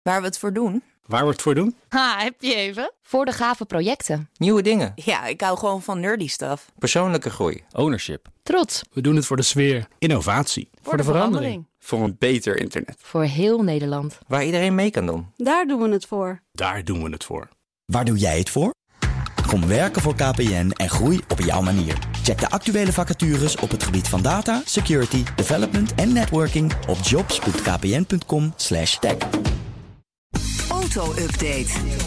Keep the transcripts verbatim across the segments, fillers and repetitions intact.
Waar we het voor doen? Waar we het voor doen? Ha, heb je even? Voor de gave projecten. Nieuwe dingen. Ja, ik hou gewoon van nerdy stuff. Persoonlijke groei. Ownership. Trots. We doen het voor de sfeer. Innovatie. Voor, voor de, de verandering. Voor een beter internet. Voor heel Nederland. Waar iedereen mee kan doen. Daar doen we het voor. Daar doen we het voor. Waar doe jij het voor? Kom werken voor K P N en groei op jouw manier. Check de actuele vacatures op het gebied van data, security, development en networking op jobs punt k p n punt com slash tech. Auto-update.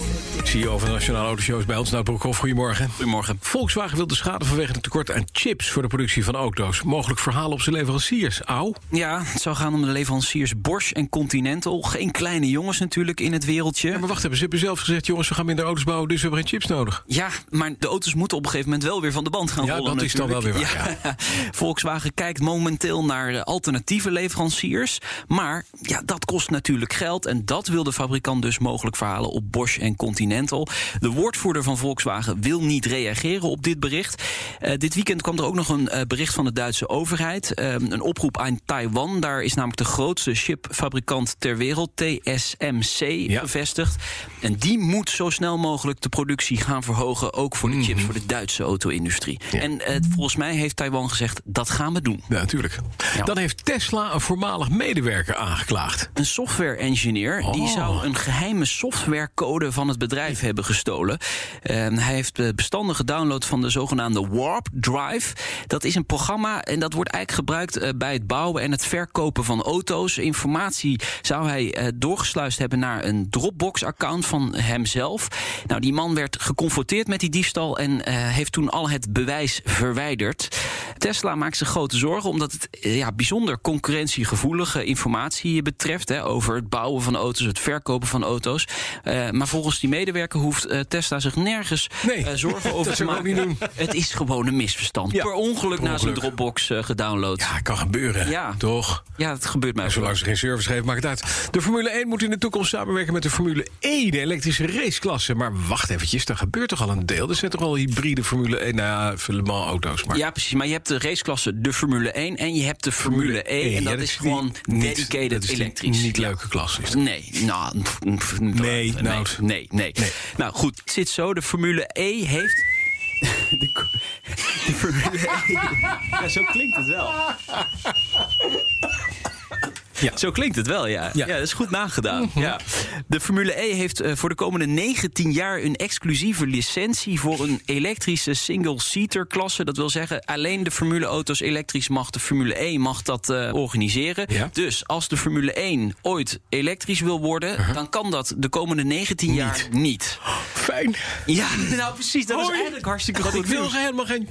C E O van de Nationale Autoshows bij ons, Nout Broekhoff. Goedemorgen. Goedemorgen. Volkswagen wil de schade vanwege het tekort aan chips voor de productie van auto's. Mogelijk verhalen op zijn leveranciers. Au. Ja, het zou gaan om de leveranciers Bosch en Continental. Geen kleine jongens natuurlijk in het wereldje. Ja, maar wacht even, ze hebben zelf gezegd, jongens, we gaan minder auto's bouwen, dus we hebben geen chips nodig. Ja, maar de auto's moeten op een gegeven moment wel weer van de band gaan ja, rollen. Ja, dat is dan wel weer waar. Ja. Ja. Volkswagen kijkt momenteel naar alternatieve leveranciers. Maar ja, dat kost natuurlijk geld. En dat wil de fabrikant dus mogelijk verhalen op Bosch en Continental. De woordvoerder van Volkswagen wil niet reageren op dit bericht. Uh, dit weekend kwam er ook nog een uh, bericht van de Duitse overheid. Uh, een oproep aan Taiwan. Daar is namelijk de grootste chipfabrikant ter wereld, T S M C, ja. gevestigd. En die moet zo snel mogelijk de productie gaan verhogen, ook voor de chips, mm. voor de Duitse auto-industrie. Ja. En uh, volgens mij heeft Taiwan gezegd, dat gaan we doen. Ja, natuurlijk. Ja. Dan heeft Tesla een voormalig medewerker aangeklaagd. Een software-engineer, oh. die zou een geheime softwarecode van het bedrijf hebben gestolen. Uh, hij heeft bestanden gedownload van de zogenaamde Warp Drive. Dat is een programma en dat wordt eigenlijk gebruikt uh, bij het bouwen en het verkopen van auto's. Informatie zou hij uh, doorgesluist hebben naar een Dropbox-account van hemzelf. Nou, die man werd geconfronteerd met die diefstal en uh, heeft toen al het bewijs verwijderd. Tesla maakt zich grote zorgen omdat het uh, ja, bijzonder concurrentiegevoelige informatie betreft, hè, over het bouwen van auto's, het verkopen van auto's. Uh, maar volgens die medewerker hoeft uh, Tesla zich nergens nee, uh, zorgen over te maken. Niet doen. Het is gewoon een misverstand. Ja, per ongeluk naar zijn Dropbox uh, gedownload. Ja, kan gebeuren. Ja. Toch? Ja, het gebeurt mij. Zolang ze geen service geven, maakt het uit. De Formule één moet in de toekomst samenwerken met de Formule E, de elektrische raceklasse. Maar wacht eventjes, daar gebeurt toch al een deel? Er zijn toch al hybride Formule één, nou ja, Le Mans auto's. Maar. Ja, precies. Maar je hebt de raceklasse, de Formule één, en je hebt de Formule E. E en dat, ja, dat is gewoon niet, dedicated dat is elektrisch. Niet leuke klasse. Is dat? Nee, nou, pff, nee, nee, nou, nee, nee, nee. Nou goed, het zit zo. De Formule E heeft... De, de Formule E... Ja, zo klinkt het wel. Ja. Zo klinkt het wel, ja. Ja, ja, dat is goed nagedaan. Mm-hmm. Ja. De Formule E heeft uh, voor de komende negentien jaar een exclusieve licentie voor een elektrische single-seater klasse. Dat wil zeggen, alleen de Formule-auto's elektrisch mag de Formule E mag dat uh, organiseren. Ja. Dus als de Formule één ooit elektrisch wil worden, uh-huh. dan kan dat de komende negentien niet. jaar niet. Oh, fijn. Ja, nou precies. Dat Hoi. is eigenlijk hartstikke goed. Ik wil helemaal geen...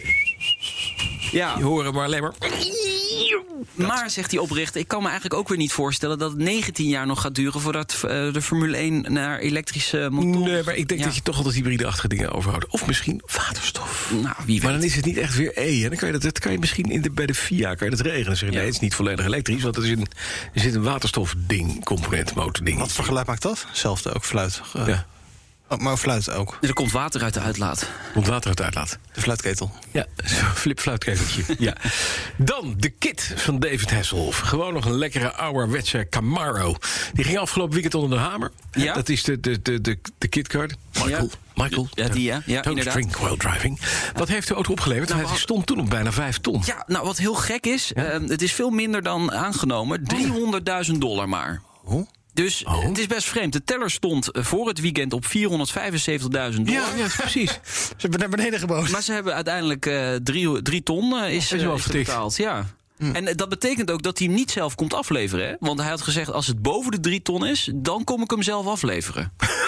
Ja. Die horen maar alleen maar... Maar, zegt hij oprichter, ik kan me eigenlijk ook weer niet voorstellen dat het negentien jaar nog gaat duren voordat uh, de Formule één naar elektrische motoren... Nee, maar ik denk ja. dat je toch altijd hybride-achtige dingen overhoudt. Of misschien waterstof. Nou, wie weet. Maar dan is het niet echt weer E. En dan kan je dat, dat kan je misschien in de, bij de F I A kan je dat regelen. En zeggen, ja. nee, het is niet volledig elektrisch, want er, is een, er zit een waterstofding, component, motording. Wat voor geluid maakt dat? Hetzelfde ook, fluit. Uh, ja. Oh, maar fluit ook. Er komt water uit de uitlaat. Komt water uit de uitlaat. De fluitketel. Ja, flip fluitketeltje. Ja. Dan de kit van David Hasselhoff. Gewoon nog een lekkere ouderwetse Camaro. Die ging afgelopen weekend onder de hamer. Ja? Dat is de, de, de, de, de kitcard. Michael. Ja. Michael. Ja, die ja. ja Don't inderdaad. drink while driving. Wat heeft de auto opgeleverd? Nou, Hij stond toen op bijna vijf ton. Ja, nou wat heel gek is. Ja? Uh, het is veel minder dan aangenomen. driehonderdduizend dollar maar. Hoe? Dus oh. het is best vreemd. De teller stond voor het weekend op vierhonderdvijfenzeventigduizend dollar. Ja, ja, precies. Ze hebben naar beneden geboden. Maar ze hebben uiteindelijk uh, drie, drie ton uh, is, uh, is betaald. Ja. Hm. En uh, dat betekent ook dat hij hem niet zelf komt afleveren. Hè? Want hij had gezegd, als het boven de drie ton is, dan kom ik hem zelf afleveren.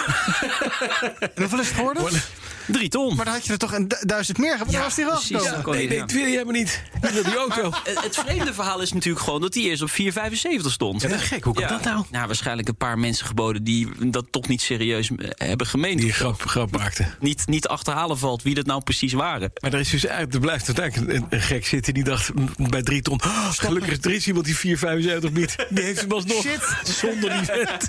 En hoeveel is het geworden? Drie ton. Maar dan had je er toch een duizend meer gehad. Ja, dan was die wel gekomen. Ja, nee, nee, dat wil je helemaal niet. Ik wil die auto. Maar, het vreemde verhaal is natuurlijk gewoon dat hij eerst op vier vijfenzeventig stond. Ja, dat is gek. Hoe kan ja. dat nou? Nou, waarschijnlijk een paar mensen geboden die dat toch niet serieus hebben gemeend. Die grap, grap maakten. Niet, niet achterhalen valt wie dat nou precies waren. Maar er, is dus, er blijft uiteindelijk een, een gek zitten die dacht bij drie ton... Oh, gelukkig is er is iemand die vier vijfenzeventig biedt. Die heeft hem alsnog. Shit. Zonder die vent.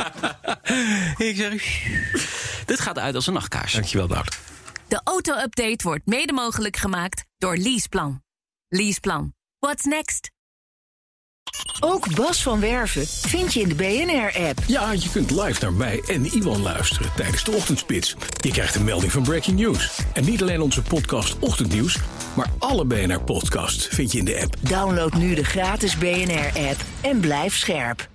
Ik zeg... Dit gaat uit als een nachtkaars. Dankjewel, Nout. De auto-update wordt mede mogelijk gemaakt door Leaseplan. Leaseplan. What's next? Ook Bas van Werven vind je in de B N R-app. Ja, je kunt live naar mij en Iwan luisteren tijdens de ochtendspits. Je krijgt een melding van Breaking News. En niet alleen onze podcast Ochtendnieuws, maar alle B N R-podcasts vind je in de app. Download nu de gratis B N R-app en blijf scherp.